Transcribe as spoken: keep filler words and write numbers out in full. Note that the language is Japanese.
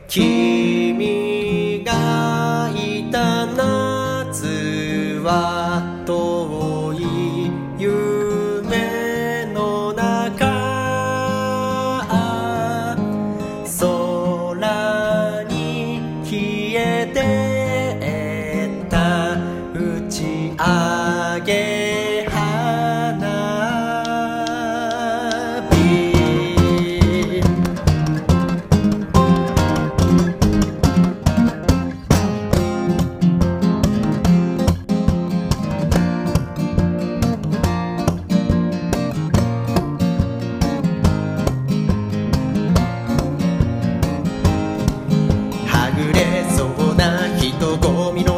君がいた夏は遠い夢の中、空に消えてった打ち上げ花火。はぐれそうな人混みの